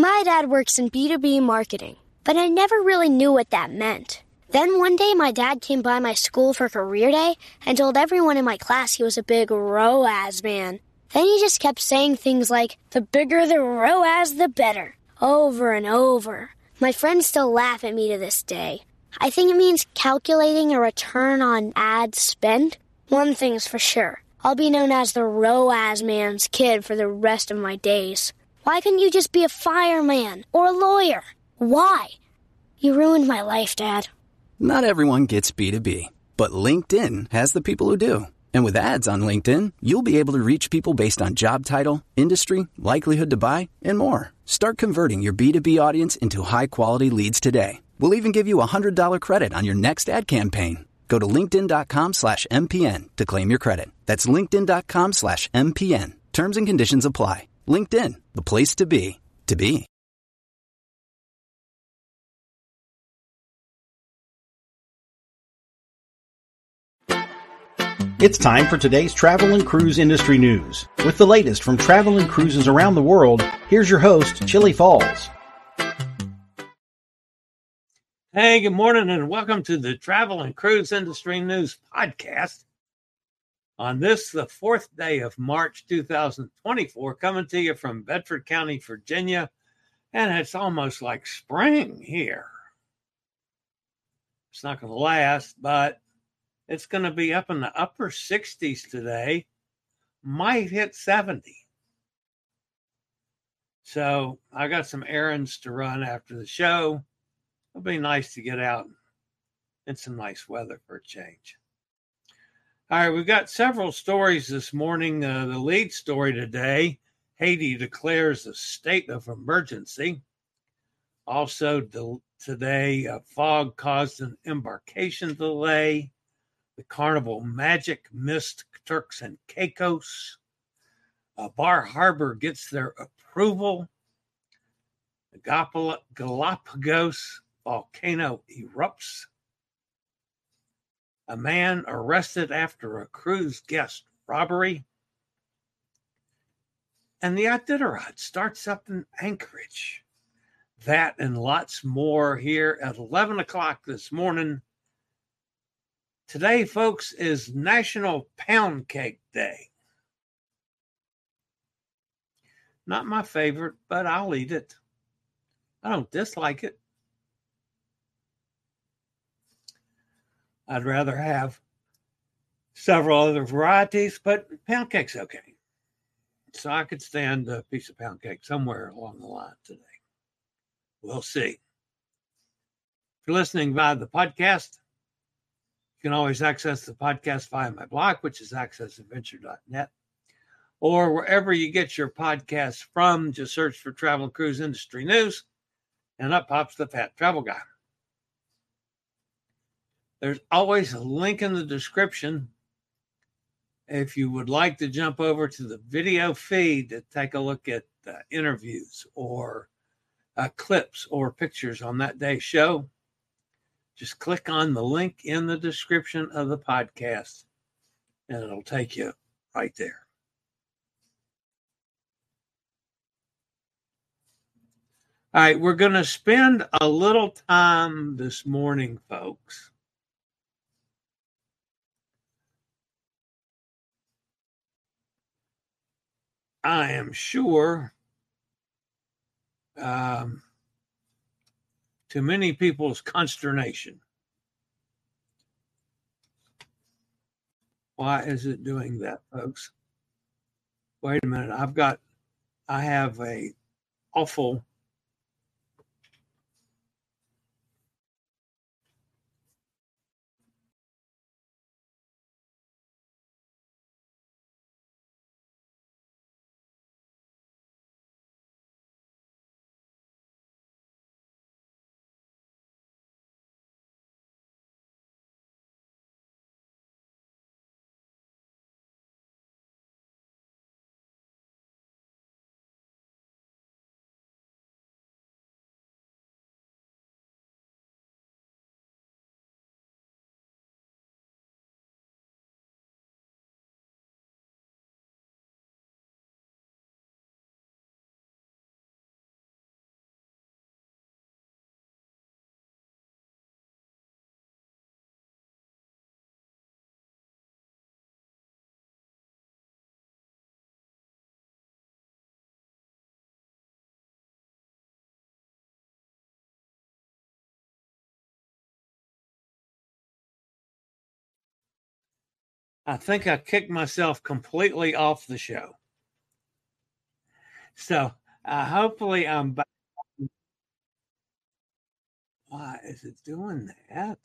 My dad works in B2B marketing, but I never really knew what that meant. Then one day my dad came by my school for career day and told everyone in my class he was a big ROAS man. Then he just kept saying things like, the bigger the ROAS, the better, over and over. My friends still laugh at me to this day. I think it means calculating a return on ad spend. One thing's for sure. I'll be known as the ROAS man's kid for the rest of my days. Why couldn't you just be a fireman or a lawyer? Why? You ruined my life, Dad. Not everyone gets B2B, but LinkedIn has the people who do. And with ads on LinkedIn, you'll be able to reach people based on job title, industry, likelihood to buy, and more. Start converting your B2B audience into high-quality leads today. We'll even give you a $100 credit on your next ad campaign. Go to linkedin.com/MPN to claim your credit. That's linkedin.com/MPN. Terms and conditions apply. LinkedIn, the place to be, to be. It's time for today's travel and cruise industry news. With the latest from travel and cruises around the world, here's your host, Chillie Falls. Hey, good morning and welcome to the Travel and Cruise Industry News Podcast. On this, the 4th day of March 2024, coming to you from Bedford County, Virginia, and it's almost like spring here. It's not going to last, but it's going to be up in the upper 60s today, might hit 70. So I got some errands to run after the show. It'll be nice to get out in some nice weather for a change. All right, we've got several stories this morning. The lead story today, Haiti declares a state of emergency. Also today, fog caused an embarkation delay. The Carnival Magic missed Turks and Caicos. Bar Harbor gets their approval. The Galapagos volcano erupts. A man arrested after a cruise guest robbery. And the Iditarod starts up in Anchorage. That and lots more here at 11 o'clock this morning. Today, folks, is National Pound Cake Day. Not my favorite, but I'll eat it. I don't dislike it. I'd rather have several other varieties, but pound cake's okay. So I could stand a piece of pound cake somewhere along the line today. We'll see. If you're listening via the podcast, you can always access the podcast via my blog, which is accessadventure.net, or wherever you get your podcasts from. Just search for Travel and Cruise Industry News, and up pops the Fat Travel Guy. There's always a link in the description if you would like to jump over to the video feed to take a look at interviews or clips or pictures on that day's show. Just click on the link in the description of the podcast, and it'll take you right there. All right, we're going to spend a little time this morning, folks, I am sure to many people's consternation. Why is it doing that, folks? Wait a minute. I have a awful I think I kicked myself completely off the show. So hopefully I'm back. Why is it doing that?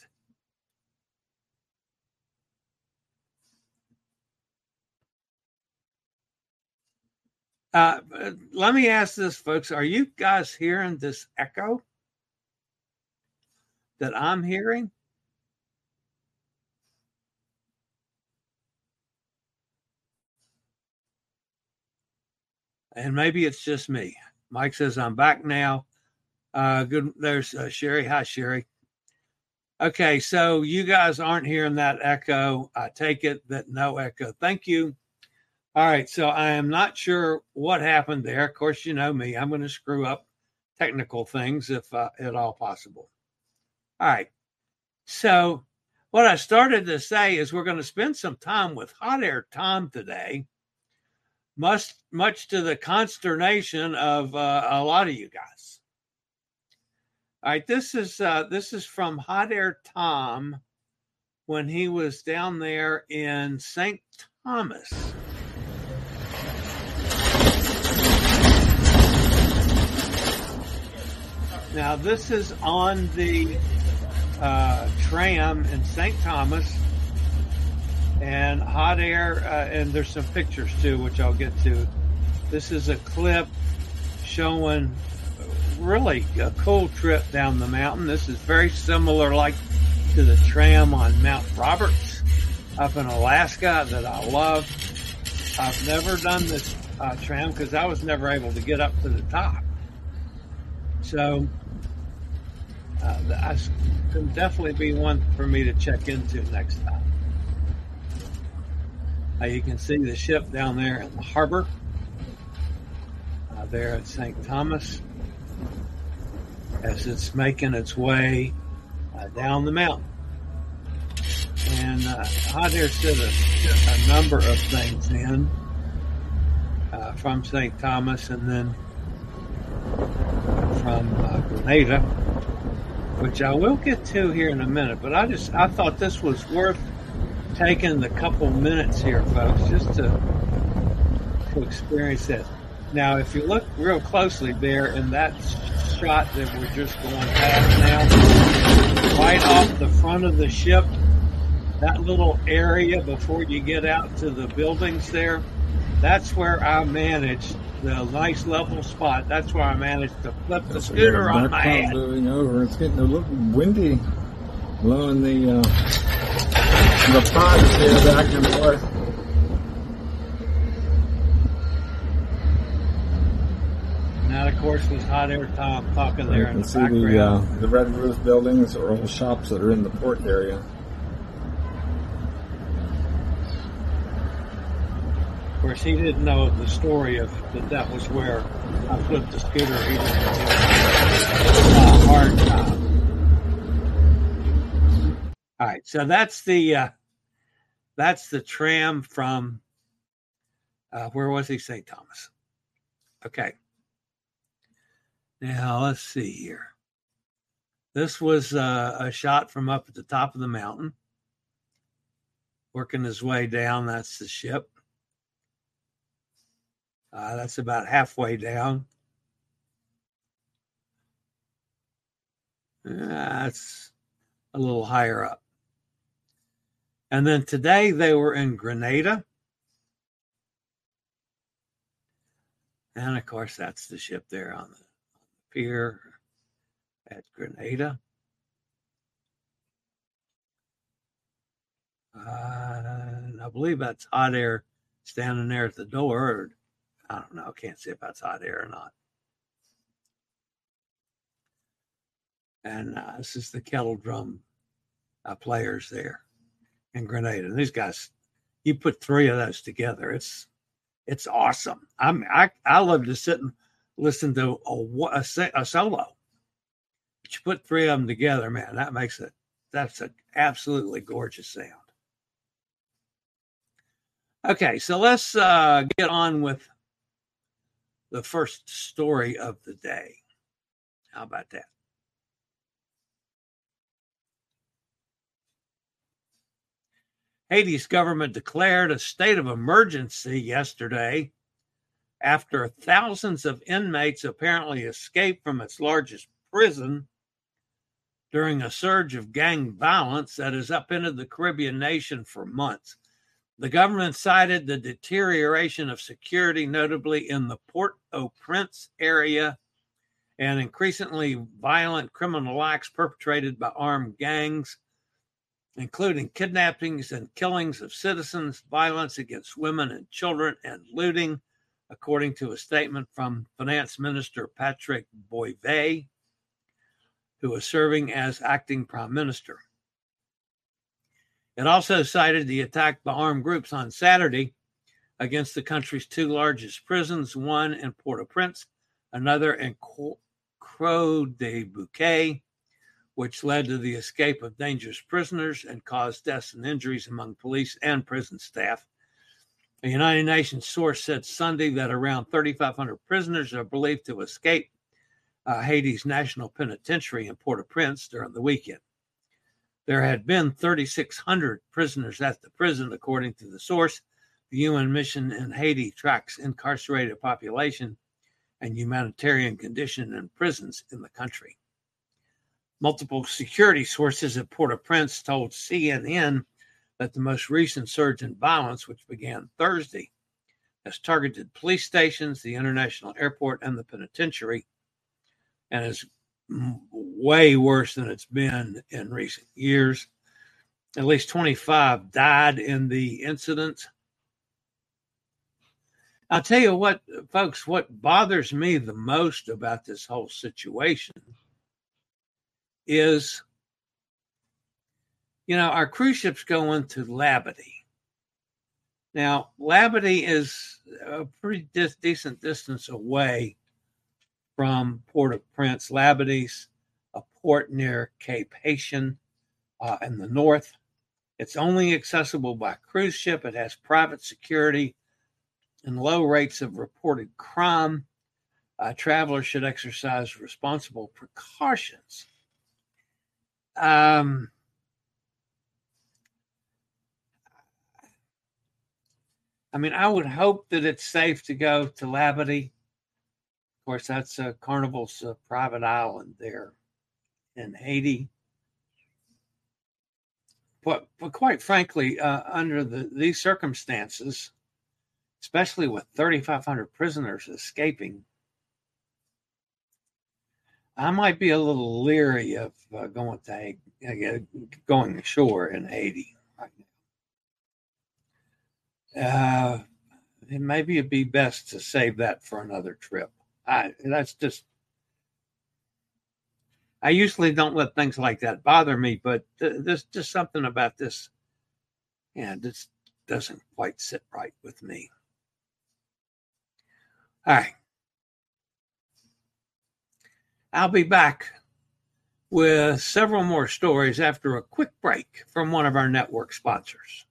Let me ask this, folks. Are you guys hearing this echo that I'm hearing? And maybe it's just me. Mike says I'm back now. Good. There's Sherry. Hi, Sherry. Okay, so you guys aren't hearing that echo. I take it that no echo. Thank you. All right, so I am not sure what happened there. Of course, you know me. I'm going to screw up technical things if at all possible. All right. So what I started to say is we're going to spend some time with Hot Air Tom today, much to the consternation of a lot of you guys. All right, this is from Hot Air Tom when he was down there in St. Thomas. Now, this is on the tram in St. Thomas, and Hot Air, and there's some pictures too, which I'll get to. This is a clip showing really a cool trip down the mountain. This is very similar like to the tram on Mount Roberts up in Alaska that I love. I've never done this tram because I was never able to get up to the top. So that can definitely be one for me to check into next time. You can see the ship down there in the harbor there at St. Thomas as it's making its way down the mountain. And Hot Air said a number of things in from St. Thomas and then from Grenada, which I will get to here in a minute. But I thought this was worth taking the couple minutes here, folks, just to experience this. Now, if you look real closely there in that shot that we're just going past now, right off the front of the ship, that little area before you get out to the buildings there, that's where I managed the nice level spot. That's where I managed to flip the scooter on my head. Moving over. It's getting a little windy, blowing the pods here back and forth. And that, of course, was Hot Air Tom talking there in the background. You can see the red roof buildings are all shops that are in the port area. Of course, he didn't know the story of that was where I flipped the scooter. He didn't know a hard time. All right, so that's the tram from where was he? St. Thomas. Okay. Now let's see here. This was a shot from up at the top of the mountain, working his way down. That's the ship. That's about halfway down. That's a little higher up. And then today they were in Grenada. And of course, that's the ship there on the pier at Grenada. I believe that's Hot Air standing there at the door. Or, I don't know. Can't see if that's Hot Air or not. And this is the kettle drum players there in Grenada. And these guys, you put three of those together, it's awesome. I love to sit and listen to a solo. But you put three of them together, man, that's an absolutely gorgeous sound. Okay, so let's get on with the first story of the day. How about that? Haiti's government declared a state of emergency yesterday after thousands of inmates apparently escaped from its largest prison during a surge of gang violence that has upended the Caribbean nation for months. The government cited the deterioration of security, notably in the Port-au-Prince area, and increasingly violent criminal acts perpetrated by armed gangs, including kidnappings and killings of citizens, violence against women and children, and looting, according to a statement from Finance Minister Patrick Boivay, who was serving as acting prime minister. It also cited the attack by armed groups on Saturday against the country's two largest prisons, one in Port-au-Prince, another in Croix-des-Bouquets, which led to the escape of dangerous prisoners and caused deaths and injuries among police and prison staff. A United Nations source said Sunday that around 3,500 prisoners are believed to escape Haiti's National Penitentiary in Port-au-Prince during the weekend. There had been 3,600 prisoners at the prison, according to the source. The UN mission in Haiti tracks incarcerated population and humanitarian condition in prisons in the country. Multiple security sources at Port-au-Prince told CNN that the most recent surge in violence, which began Thursday, has targeted police stations, the international airport, and the penitentiary, and is way worse than it's been in recent years. At least 25 died in the incident. I'll tell you what, folks, what bothers me the most about this whole situation is, our cruise ships go into Labadee. Now, Labadee is a pretty decent distance away from Port-au-Prince. Labadee's a port near Cape Haitian in the north. It's only accessible by cruise ship. It has private security and low rates of reported crime. Travelers should exercise responsible precautions. I would hope that it's safe to go to Labadee. Of course, that's Carnival's private island there in Haiti. But quite frankly, under these circumstances, especially with 3,500 prisoners escaping, I might be a little leery of going ashore in Haiti right now. Maybe it'd be best to save that for another trip. I usually don't let things like that bother me, but there's just something about this. This doesn't quite sit right with me. All right. I'll be back with several more stories after a quick break from one of our network sponsors.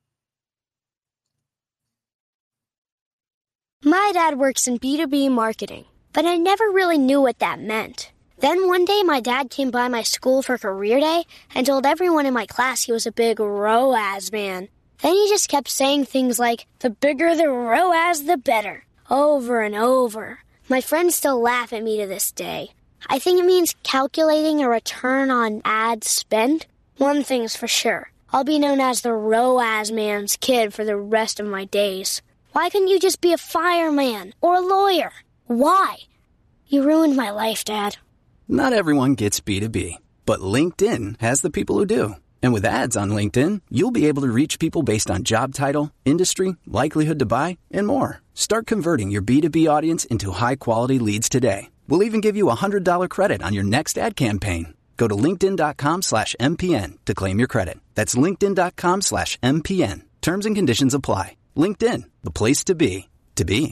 My dad works in B2B marketing, but I never really knew what that meant. Then one day my dad came by my school for career day and told everyone in my class he was a big ROAS man. Then he just kept saying things like, the bigger the ROAS, the better, over and over. My friends still laugh at me to this day. I think it means calculating a return on ad spend. One thing's for sure, I'll be known as the ROAS man's kid for the rest of my days. Why couldn't you just be a fireman or a lawyer? Why? You ruined my life, Dad. Not everyone gets B2B, but LinkedIn has the people who do. And with ads on LinkedIn, you'll be able to reach people based on job title, industry, likelihood to buy, and more. Start converting your B2B audience into high-quality leads today. We'll even give you a $100 credit on your next ad campaign. Go to linkedin.com/MPN to claim your credit. That's linkedin.com/MPN. Terms and conditions apply. LinkedIn, the place to be, to be.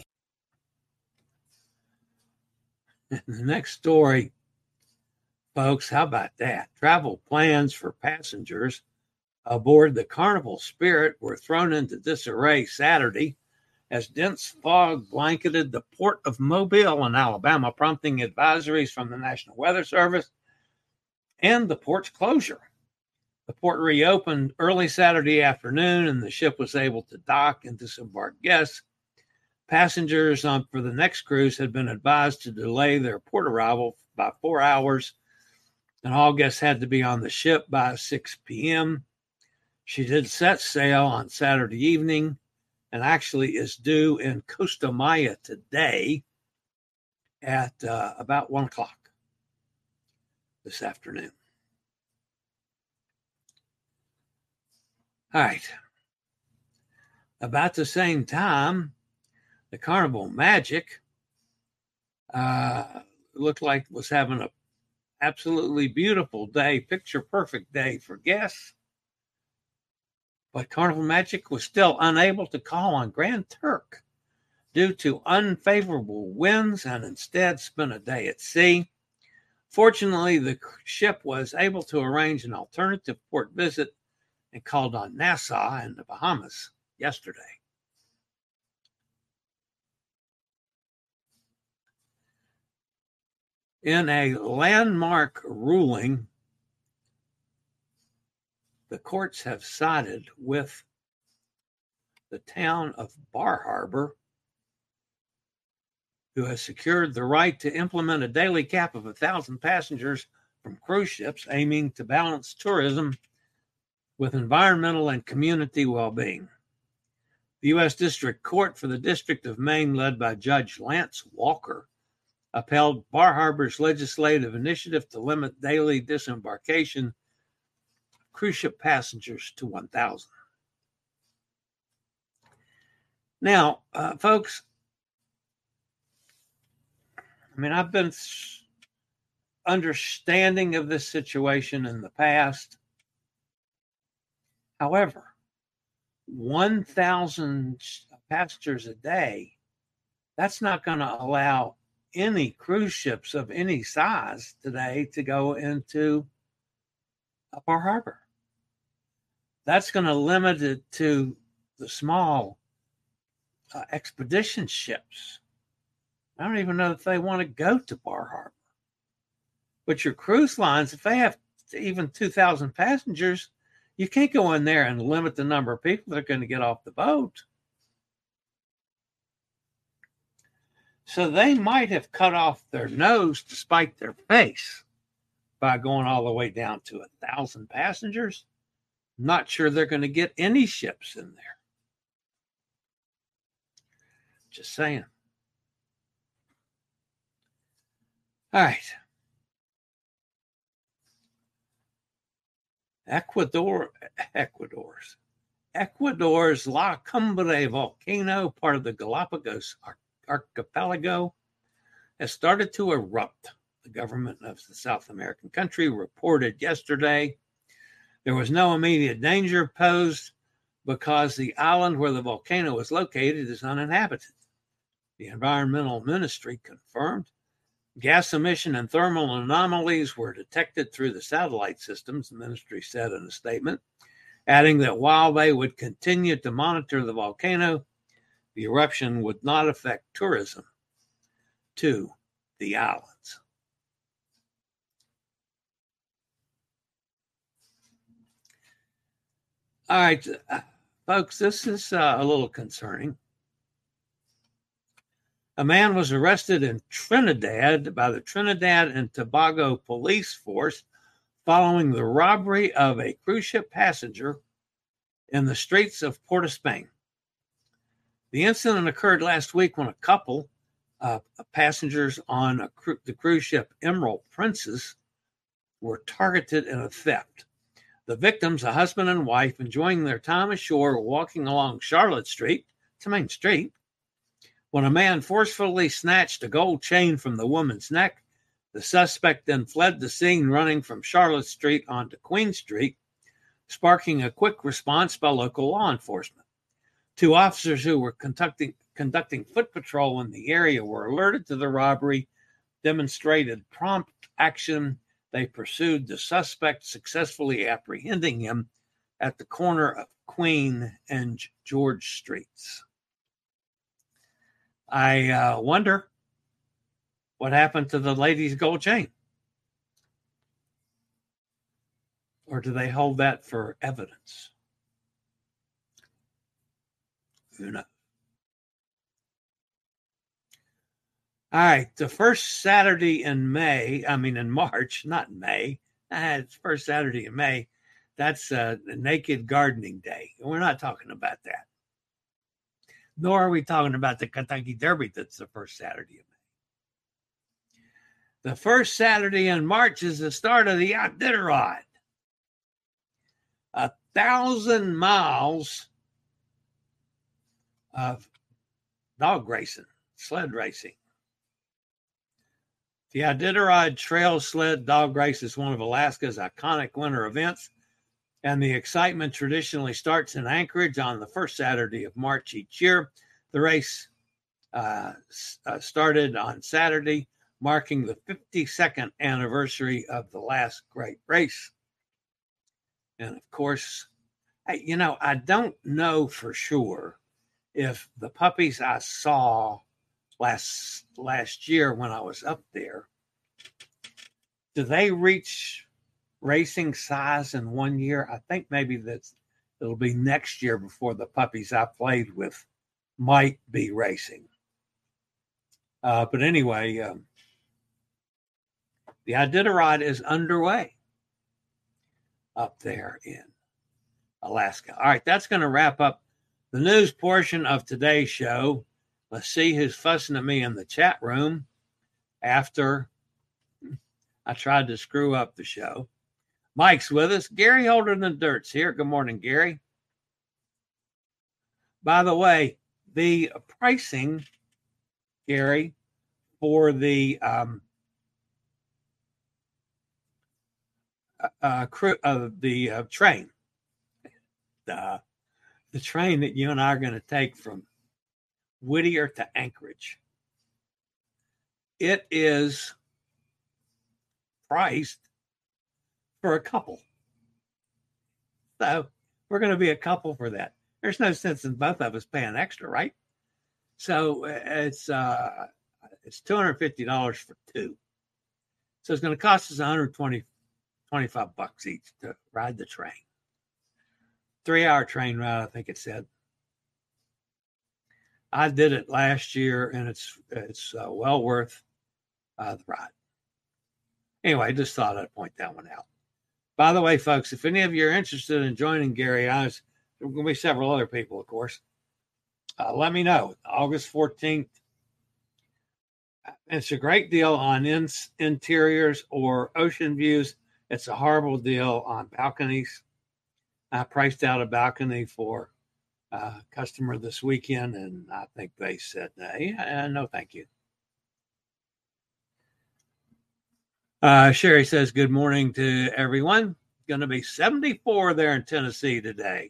The next story, folks, how about that? Travel plans for passengers aboard the Carnival Spirit were thrown into disarray Saturday as dense fog blanketed the port of Mobile in Alabama, prompting advisories from the National Weather Service and the port's closure. The port reopened early Saturday afternoon, and the ship was able to dock and disembark guests. Passengers for the next cruise had been advised to delay their port arrival by 4 hours, and all guests had to be on the ship by 6 p.m. She did set sail on Saturday evening and actually is due in Costa Maya today at about 1 o'clock this afternoon. All right. About the same time, the Carnival Magic looked like was having an absolutely beautiful day, picture-perfect day for guests. But Carnival Magic was still unable to call on Grand Turk due to unfavorable winds and instead spent a day at sea. Fortunately, the ship was able to arrange an alternative port visit and called on Nassau in the Bahamas yesterday. In a landmark ruling, the courts have sided with the town of Bar Harbor, who has secured the right to implement a daily cap of 1,000 passengers from cruise ships, aiming to balance tourism with environmental and community well-being. The U.S. District Court for the District of Maine, led by Judge Lance Walker, upheld Bar Harbor's legislative initiative to limit daily disembarkation of cruise ship passengers to 1,000. Now, folks, I've been understanding of this situation in the past. However, 1,000 passengers a day, that's not going to allow any cruise ships of any size today to go into Bar Harbor. That's going to limit it to the small expedition ships. I don't even know if they want to go to Bar Harbor. But your cruise lines, if they have even 2,000 passengers, you can't go in there and limit the number of people that are going to get off the boat. So they might have cut off their nose to spite their face by going all the way down to 1,000 passengers. I'm not sure they're going to get any ships in there. Just saying. All right. Ecuador's La Cumbre volcano, part of the Galapagos archipelago, has started to erupt. The government of the South American country reported yesterday there was no immediate danger posed because the island where the volcano is located is uninhabited. The environmental ministry confirmed gas emission and thermal anomalies were detected through the satellite systems, the ministry said in a statement, adding that while they would continue to monitor the volcano, the eruption would not affect tourism to the islands. All right, folks, this is a little concerning. A man was arrested in Trinidad by the Trinidad and Tobago police force following the robbery of a cruise ship passenger in the streets of Port of Spain. The incident occurred last week when a couple of passengers on the cruise ship Emerald Princess were targeted in a theft. The victims, a husband and wife, enjoying their time ashore, walking along Charlotte Street, it's a main street, when a man forcefully snatched a gold chain from the woman's neck. The suspect then fled the scene, running from Charlotte Street onto Queen Street, sparking a quick response by local law enforcement. Two officers who were conducting foot patrol in the area were alerted to the robbery, demonstrated prompt action. They pursued the suspect, successfully apprehending him at the corner of Queen and George Streets. I wonder what happened to the lady's gold chain. Or do they hold that for evidence? Who knows? All right, the first Saturday in March, not May. It's first Saturday in May. That's the Naked Gardening Day. We're not talking about that. Nor are we talking about the Kentucky Derby that's the first Saturday of May. The first Saturday in March is the start of the Iditarod. 1,000 miles of dog racing, sled racing. The Iditarod Trail Sled Dog Race is one of Alaska's iconic winter events, and the excitement traditionally starts in Anchorage on the first Saturday of March each year. The race started on Saturday, marking the 52nd anniversary of the last great race. And of course, I don't know for sure if the puppies I saw last year when I was up there, do they reach racing size in 1 year? I think maybe it'll be next year before the puppies I played with might be racing. But anyway, the Iditarod is underway up there in Alaska. All right, that's going to wrap up the news portion of today's show. Let's see who's fussing at me in the chat room after I tried to screw up the show. Mike's with us. Gary Holder than Dirt's here. Good morning, Gary. By the way, the pricing, Gary, for the train, the train that you and I are going to take from Whittier to Anchorage, it is priced for a couple. So we're going to be a couple for that. There's no sense in both of us paying extra, right? So it's $250 for two. So it's going to cost us $125 each to ride the train. 3-hour train ride, I think it said. I did it last year, and it's well worth the ride. Anyway, I just thought I'd point that one out. By the way, folks, if any of you are interested in joining Gary, there are going to be several other people, of course. Let me know. August 14th. It's a great deal on interiors or ocean views. It's a horrible deal on balconies. I priced out a balcony for a customer this weekend, and I think they said, no, thank you. Sherry says, good morning to everyone. Going to be 74 there in Tennessee today.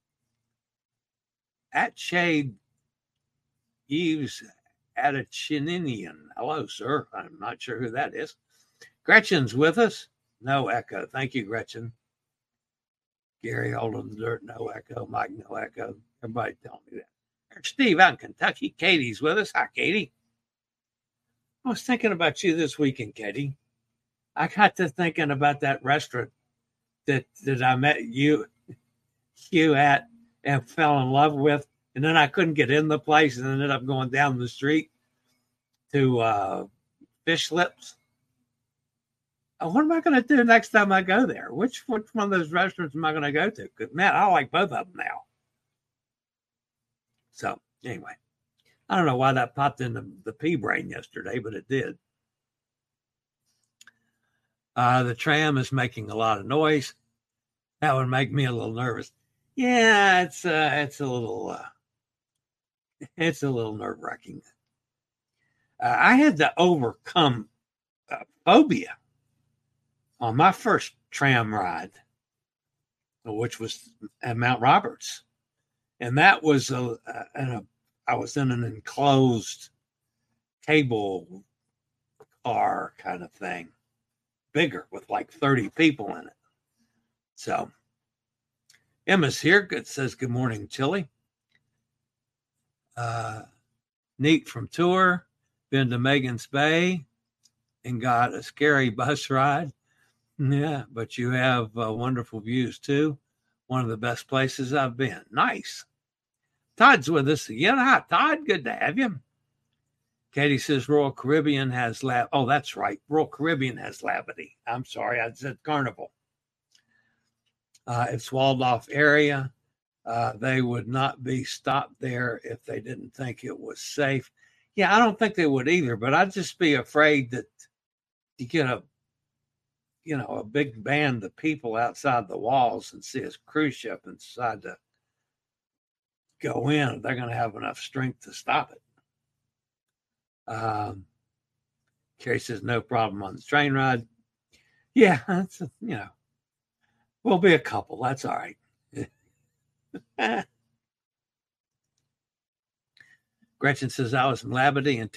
At Shade Eves Adachinian. Hello, sir. I'm not sure who that is. Gretchen's with us. No echo. Thank you, Gretchen. Gary holding the dirt. No echo. Mike, no echo. Everybody telling me that. There's Steve out in Kentucky. Katie's with us. Hi, Katie. I was thinking about you this weekend, Katie. I got to thinking about that restaurant that I met you at and fell in love with. And then I couldn't get in the place and ended up going down the street to Fish Lips. What am I going to do next time I go there? Which one of those restaurants am I going to go to? Because, man, I like both of them now. So, anyway, I don't know why that popped into the pea brain yesterday, but it did. The tram is making a lot of noise. That would make me a little nervous. Yeah, it's a little nerve-wracking. I had to overcome phobia on my first tram ride, which was at Mount Roberts, and that was I was in an enclosed cable car kind of thing, bigger with like 30 people in it. So Emma's here. Good, says good morning, Chili. Neat from tour. Been to Megan's Bay and got a scary bus ride. Yeah, but you have wonderful views too. One of the best places I've been. Nice. Todd's with us again. Hi, Todd. Good to have you. Katie says Royal Caribbean has Oh, that's right. Royal Caribbean has Labadee. I'm sorry, I said Carnival. It's walled off area. They would not be stopped there if they didn't think it was safe. Yeah, I don't think they would either, but I'd just be afraid that you get a big band of people outside the walls and see a cruise ship and decide to go in. They're going to have enough strength to stop it. Carrie says no problem on the train ride. Yeah, that's we'll be a couple. That's all right. Gretchen says I was in Labadee in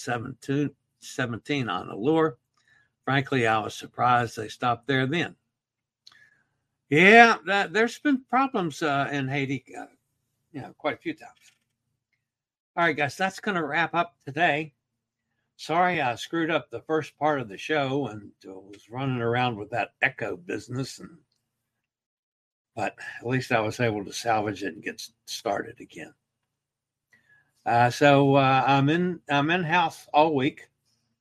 2017 on Allure. Frankly, I was surprised they stopped there then. Yeah, there's been problems in Haiti, quite a few times. All right, guys, that's going to wrap up today. Sorry, I screwed up the first part of the show and was running around with that echo business, but at least I was able to salvage it and get started again. So I'm in house all week.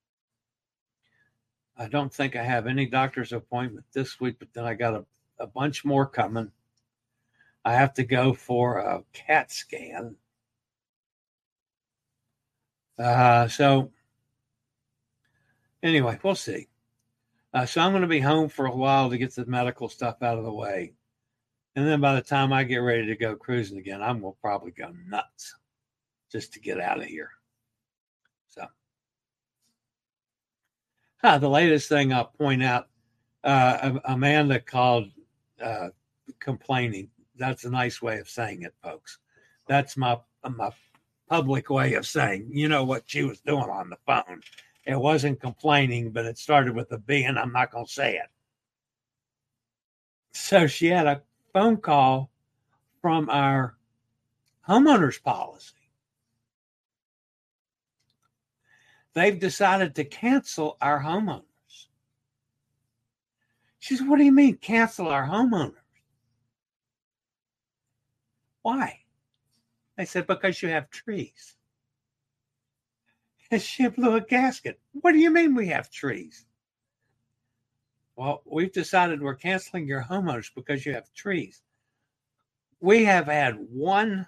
I don't think I have any doctor's appointment this week, but then I got a bunch more coming. I have to go for a CAT scan. So anyway, we'll see. So I'm going to be home for a while to get the medical stuff out of the way. And then by the time I get ready to go cruising again, I'm going to probably go nuts just to get out of here. So the latest thing I'll point out, Amanda called complaining. That's a nice way of saying it, folks. That's my public way of saying, what she was doing on the phone. It wasn't complaining, but it started with a B, and I'm not going to say it. So she had a phone call from our homeowners policy. They've decided to cancel our homeowners. She said, what do you mean cancel our homeowners? Why? I said, because you have trees. And she blew a gasket. What do you mean we have trees? Well, we've decided we're canceling your homeowners because you have trees. We have had one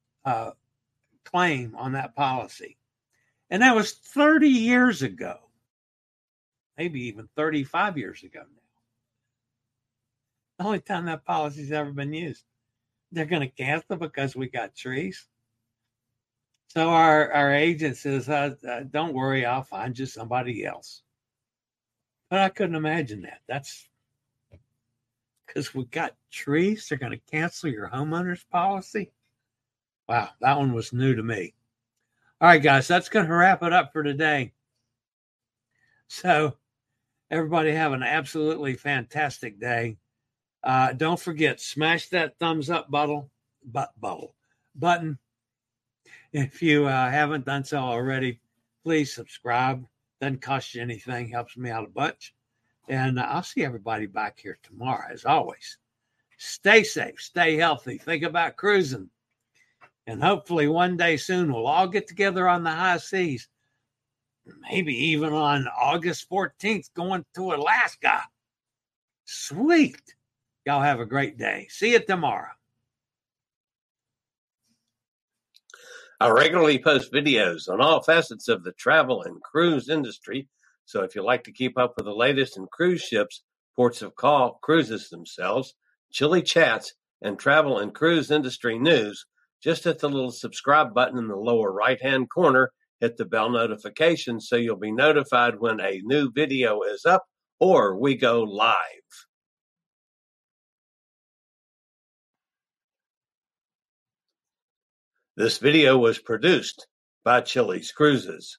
claim on that policy, and that was 30 years ago, maybe even 35 years ago now. The only time that policy's ever been used. They're going to cancel because we got trees. So our agent says, don't worry, I'll find you somebody else. But I couldn't imagine that. That's because we got trees. They're going to cancel your homeowner's policy. Wow, that one was new to me. All right, guys, that's going to wrap it up for today. So everybody have an absolutely fantastic day. Don't forget, smash that thumbs up button. If you haven't done so already, please subscribe. Doesn't cost you anything. Helps me out a bunch. And I'll see everybody back here tomorrow, as always. Stay safe. Stay healthy. Think about cruising. And hopefully one day soon we'll all get together on the high seas. Maybe even on August 14th going to Alaska. Sweet. Y'all have a great day. See you tomorrow. I regularly post videos on all facets of the travel and cruise industry. So if you like to keep up with the latest in cruise ships, ports of call, cruises themselves, chilly chats, and travel and cruise industry news, just hit the little subscribe button in the lower right-hand corner, hit the bell notification so you'll be notified when a new video is up or we go live. This video was produced by Chili's Cruises.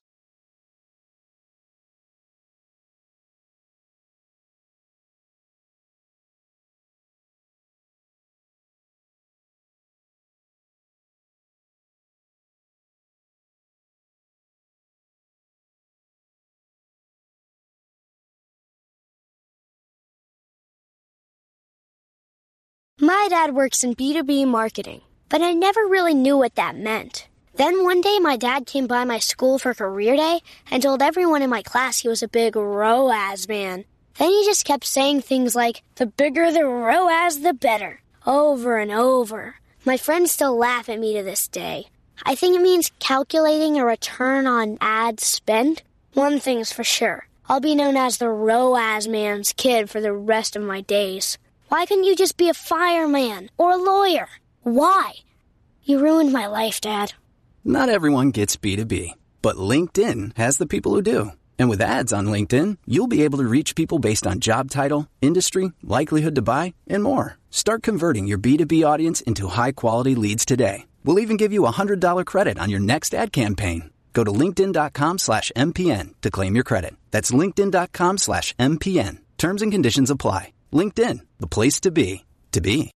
My dad works in B2B marketing, but I never really knew what that meant. Then one day my dad came by my school for career day and told everyone in my class he was a big ROAS man. Then he just kept saying things like, the bigger the ROAS, the better, over and over. My friends still laugh at me to this day. I think it means calculating a return on ad spend. One thing's for sure. I'll be known as the ROAS man's kid for the rest of my days. Why couldn't you just be a fireman or a lawyer? Why? You ruined my life, Dad. Not everyone gets B2B, but LinkedIn has the people who do. And with ads on LinkedIn, you'll be able to reach people based on job title, industry, likelihood to buy, and more. Start converting your B2B audience into high-quality leads today. We'll even give you a $100 credit on your next ad campaign. Go to linkedin.com/MPN to claim your credit. That's linkedin.com/MPN. Terms and conditions apply. LinkedIn, the place to be.